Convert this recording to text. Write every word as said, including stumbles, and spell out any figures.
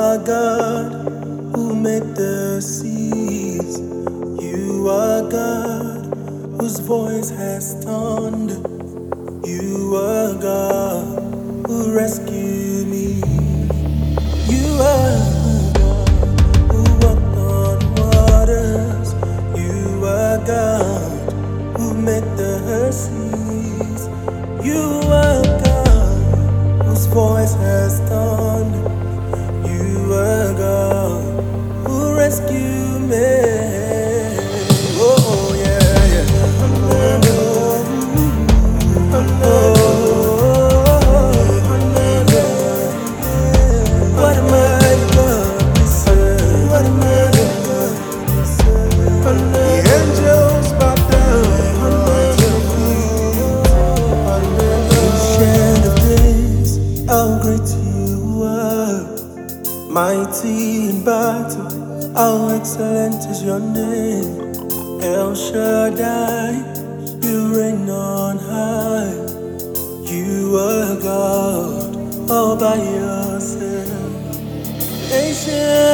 are God who made the seas. You are God whose voice has stunned. You are God who rescued me. You are God who walked on waters. You are God who made the seas. You are God whose voice has stunned. You are God who rescued me. Oh, oh yeah, yeah. Oh, what a mighty God we serve. What a mighty God we serve. The angels bow down at your feet. Ancient of days, how great you are. Mighty in battle, how excellent is your name. El Shaddai, you reign on high. You are God all by yourself. Ancient